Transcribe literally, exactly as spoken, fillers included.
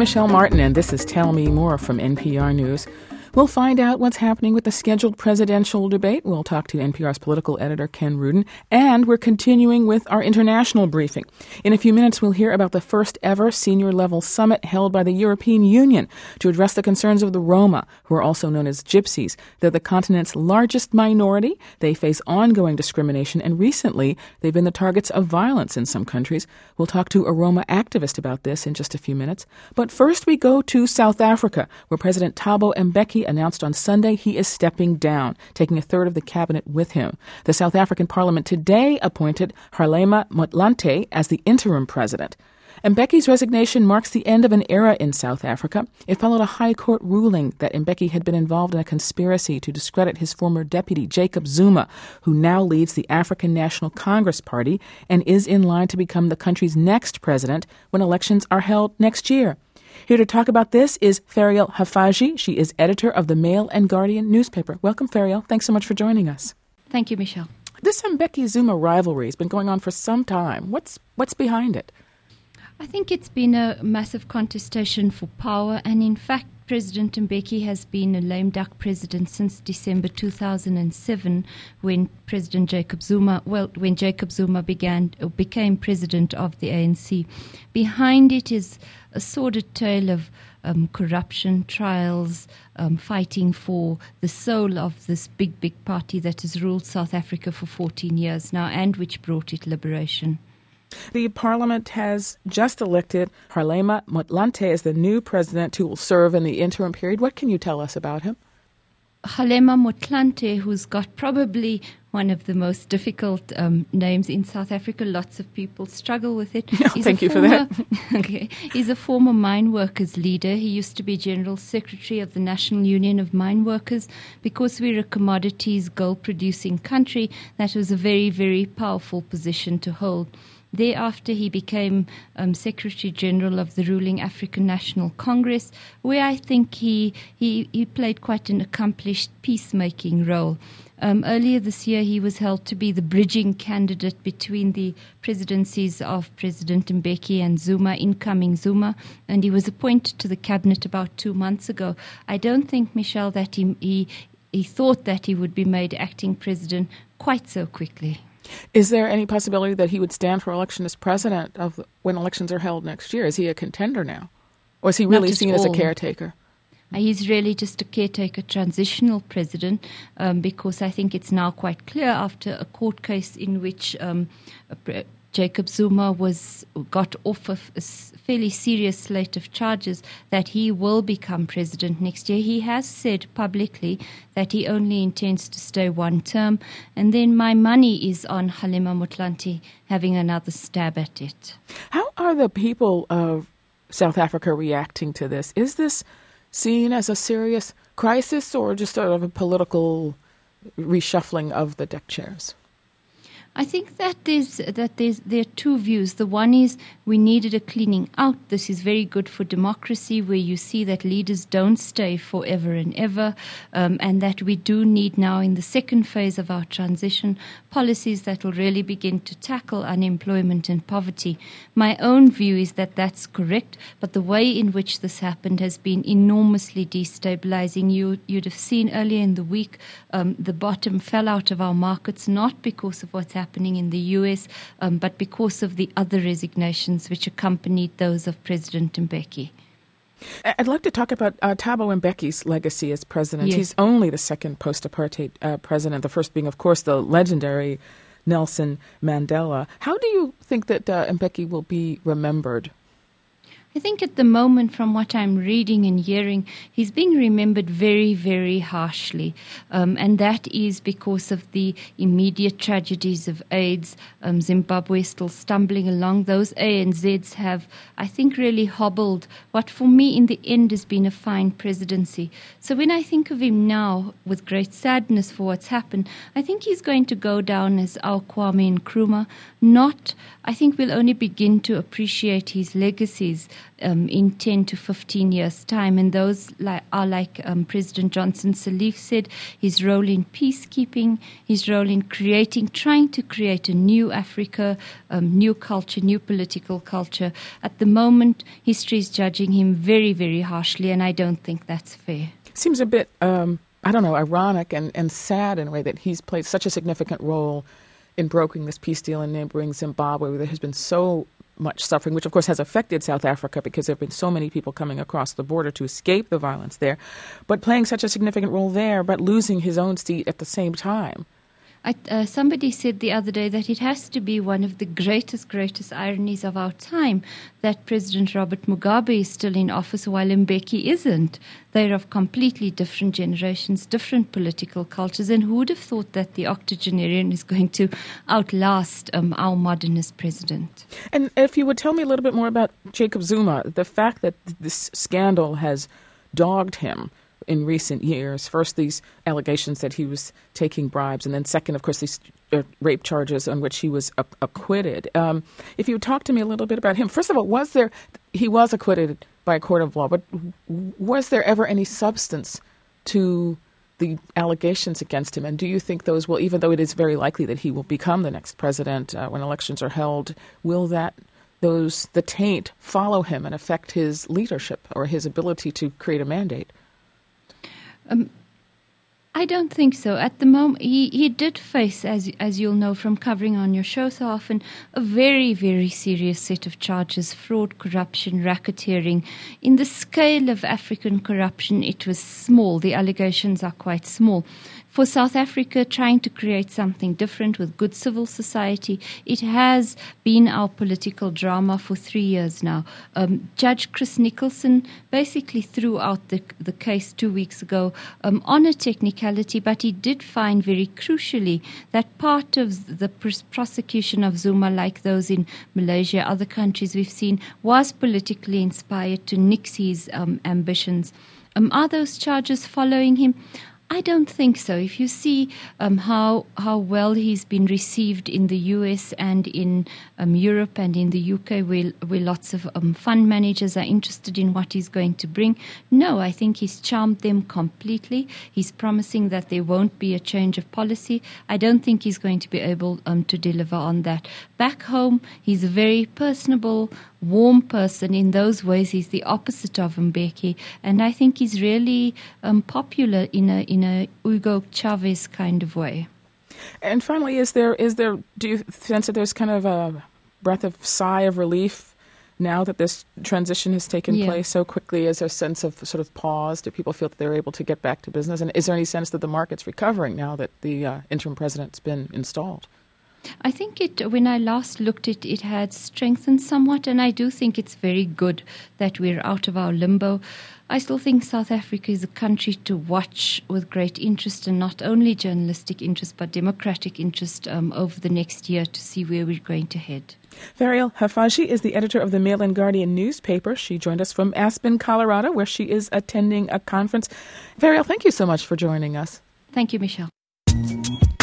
Michelle Martin, and this is Tell Me More from N P R News. We'll find out what's happening with the scheduled presidential debate. We'll talk to N P R's political editor, Ken Rudin. And we're continuing with our international briefing. In a few minutes, we'll hear about the first ever senior-level summit held by the European Union to address the concerns of the Roma, who are also known as Gypsies. They're the continent's largest minority. They face ongoing discrimination, and recently they've been the targets of violence in some countries. We'll talk to a Roma activist about this in just a few minutes. But first, we go to South Africa, where President Thabo Mbeki announced on Sunday he is stepping down, taking a third of the cabinet with him. The South African parliament today appointed Kgalema Motlanthe as the interim president. Mbeki's resignation marks the end of an era in South Africa. It followed a high court ruling that Mbeki had been involved in a conspiracy to discredit his former deputy, Jacob Zuma, who now leads the African National Congress Party and is in line to become the country's next president when elections are held next year. Here to talk about this is Ferial Hafaji. She is editor of the Mail and Guardian newspaper. Welcome, Ferial. Thanks so much for joining us. Thank you, Michelle. This Mbeki-Zuma rivalry has been going on for some time. What's what's behind it? I think it's been a massive contestation for power, and in fact, President Mbeki has been a lame duck president since December two thousand seven, when President Jacob Zuma, well, when Jacob Zuma began or became president of the A N C. Behind it is a sordid tale of um, corruption, trials, um, fighting for the soul of this big, big party that has ruled South Africa for fourteen years now, and which brought it liberation. The parliament has just elected Kgalema Motlanthe as the new president who will serve in the interim period. What can you tell us about him? Kgalema Motlanthe, who's got probably one of the most difficult um, names in South Africa. Lots of people struggle with it. No, thank you former, for that. Okay. He's a former mine workers leader. He used to be General Secretary of the National Union of Mine Workers. Because we're a commodities, gold-producing country, that was a very, very powerful position to hold. Thereafter, he became um, Secretary General of the ruling African National Congress, where I think he, he, he played quite an accomplished peacemaking role. Um, earlier this year, he was held to be the bridging candidate between the presidencies of President Mbeki and Zuma, incoming Zuma, and he was appointed to the cabinet about two months ago. I don't think, Michelle, that he, he, he thought that he would be made acting president quite so quickly. Is there any possibility that he would stand for election as president of when elections are held next year? Is he a contender now? Or is he really seen all. as a caretaker? He's really just a caretaker, transitional president, um, because I think it's now quite clear after a court case in which um, Jacob Zuma was got off of a fairly serious slate of charges that he will become president next year. He has said publicly that he only intends to stay one term, and then my money is on Kgalema Motlanthe having another stab at it. How are the people of South Africa reacting to this? Is this seen as a serious crisis or just sort of a political reshuffling of the deck chairs? I think that there's that there's there are two views. The one is we needed a cleaning out. This is very good for democracy, where you see that leaders don't stay forever and ever, um, and that we do need now in the second phase of our transition policies that will really begin to tackle unemployment and poverty. My own view is that that's correct, but the way in which this happened has been enormously destabilizing. You, you'd have seen earlier in the week um, the bottom fell out of our markets, not because of what's happening happening in the U S, um, but because of the other resignations which accompanied those of President Mbeki. I'd like to talk about uh, Thabo Mbeki's legacy as president. Yes. He's only the second post-apartheid uh, president, the first being, of course, the legendary Nelson Mandela. How do you think that uh, Mbeki will be remembered? I think at the moment, from what I'm reading and hearing, he's being remembered very, very harshly. Um, and that is because of the immediate tragedies of AIDS. Um, Zimbabwe is still stumbling along. Those A N Zs have, I think, really hobbled what for me in the end has been a fine presidency. So when I think of him now, with great sadness for what's happened, I think he's going to go down as our Kwame Nkrumah. Not, I think we'll only begin to appreciate his legacies um, in ten to fifteen years' time. And those li- are like um, President Johnson Sirleaf said, his role in peacekeeping, his role in creating, trying to create a new Africa, um, new culture, new political culture. At the moment, history is judging him very, very harshly, and I don't think that's fair. Seems a bit, um, I don't know, ironic and, and sad in a way that he's played such a significant role in brokering this peace deal in neighboring Zimbabwe, where there has been so much suffering, which of course has affected South Africa because there have been so many people coming across the border to escape the violence there, but playing such a significant role there, but losing his own seat at the same time. I, uh, somebody said the other day that it has to be one of the greatest, greatest ironies of our time that President Robert Mugabe is still in office while Mbeki isn't. They're of completely different generations, different political cultures, and who would have thought that the octogenarian is going to outlast um, our modernist president? And if you would tell me a little bit more about Jacob Zuma, the fact that this scandal has dogged him in recent years. First, these allegations that he was taking bribes, and then second, of course, these uh, rape charges on which he was uh, acquitted. Um, if you would talk to me a little bit about him. First of all, was there, he was acquitted by a court of law, but was there ever any substance to the allegations against him? And do you think those will, even though it is very likely that he will become the next president uh, when elections are held, will that those the taint follow him and affect his leadership or his ability to create a mandate? Um, I don't think so. At the moment, he, he did face, as as you'll know from covering on your show so often, a very, very serious set of charges: fraud, corruption, racketeering. In the scale of African corruption, it was small. The allegations are quite small. For South Africa, trying to create something different with good civil society, it has been our political drama for three years now. Um, Judge Chris Nicholson basically threw out the, the case two weeks ago um, on a technicality, but he did find very crucially that part of the pros- prosecution of Zuma, like those in Malaysia, other countries we've seen, was politically inspired to nix his um, ambitions. Um, are those charges following him? I don't think so. If you see um, how how well he's been received in the U S and in um, Europe and in the U K, where, where lots of um, fund managers are interested in what he's going to bring, no, I think he's charmed them completely. He's promising that there won't be a change of policy. I don't think he's going to be able um, to deliver on that. Back home, he's a very personable, warm person. In those ways, he's the opposite of Mbeki, and I think he's really um, popular in a in a Hugo Chavez kind of way. And finally, is there is there do you sense that there's kind of a breath of sigh of relief now that this transition has taken yeah. place so quickly? Is there a sense of sort of pause? Do people feel that they're able to get back to business? And is there any sense that the market's recovering now that the uh, interim president's been installed? I think it, when I last looked at it, it had strengthened somewhat, and I do think it's very good that we're out of our limbo. I still think South Africa is a country to watch with great interest, and not only journalistic interest, but democratic interest um, over the next year to see where we're going to head. Ferial Haffajee is the editor of the Mail and Guardian newspaper. She joined us from Aspen, Colorado, where she is attending a conference. Ferial, thank you so much for joining us. Thank you, Michelle.